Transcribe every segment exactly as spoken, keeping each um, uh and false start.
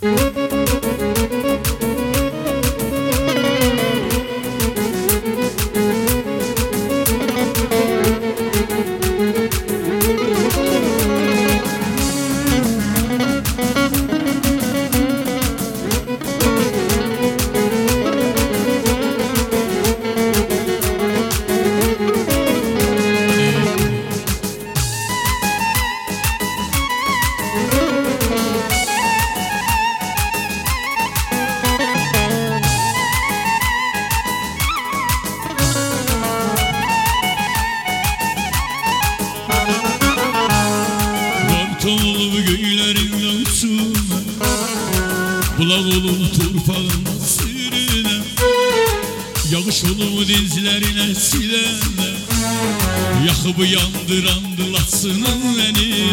Tonlu göylerin uçuna, bulak olur torpağın sürüne, yağış olur dizlerine silene, yakıp yandırandı latsının beni.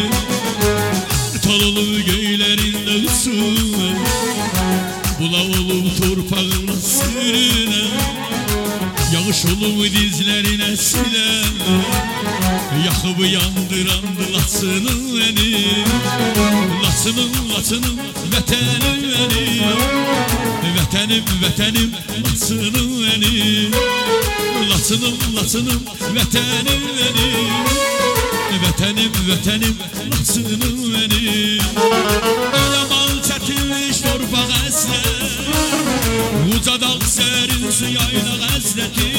Tonlu göylerin uçuna, bulak olur torpağın sürüne, yağış olur dizlerine silene, yakıp yandırandı latsının beni. Latsının latsının vetenim beni, vetenim vetenim latsının beni. Latsının latsının vetenim beni, vetenim vetenim latsının beni. Alamal çetilmiş torpak esler, uca dağ serin su yayla esneti.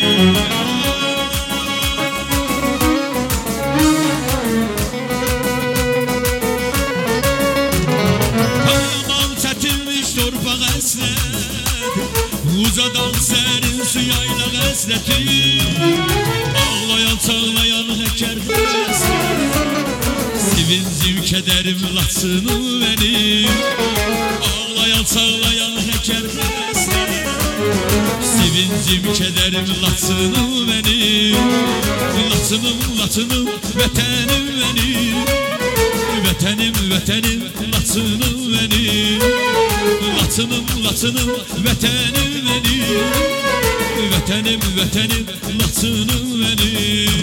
Uca dağ serin su yayla esneti. Ağlayan çağlayan heker sevincim kederim latsını benim. Ağlayan çağlayan heker sevincim kederim latsını benim. Latsınım latsınım vetenim benim, vetenim vetenim latsınım benim. Latsınım latsınım vetenim benim, vetenim vetenim latsınım benim.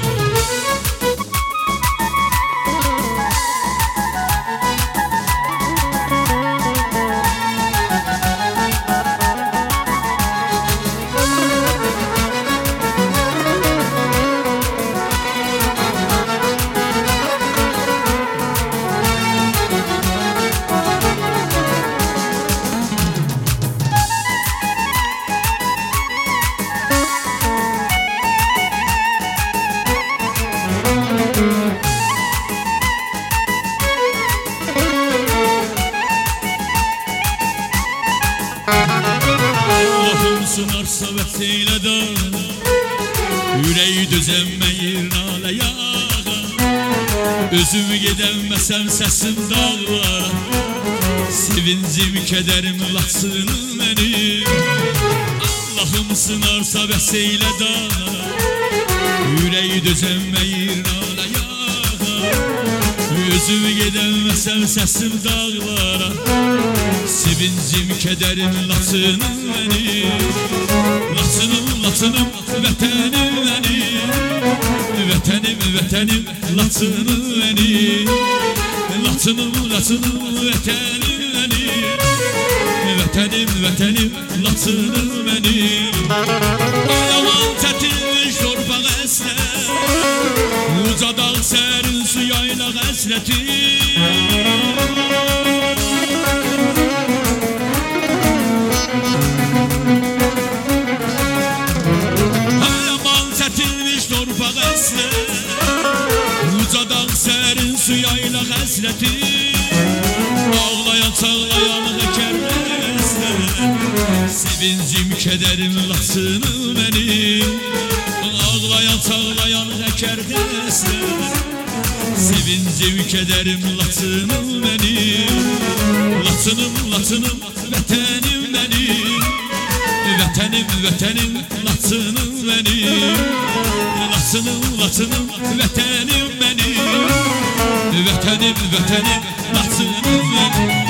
Allah'ım sınarsa vesile de, yüreği düzenmeyir nale yağa. Özümü gidemesem sesim dağlara, sevincim kederim latsının benim. Allah'ım sınarsa vesile de, yüreği düzenmeyir nale yağa. Özümü gidemesem sesim dağlara, sevincim kederim latsının benim. Latsınım latsınım vetenim benim, vetenim vetenim latsının benim. Latsınım latsınım vetenim benim, vetenim vetenim latsının benim. Ayaman tetilmiş torpak esner, uca dağ serin su yayla esneti. Uca dağ serin su yayla hasreti. Ağlayan çağlayan heker esler, sevincim kederim latsını benim. Ağlayan çağlayan heker esler, sevincim kederim latsını benim. Latsınım latsınım vetenim benim, vetenim vetenim latsınım benim. Latsınım latsınım vetenim benim, vetenim vetenim latsınım benim.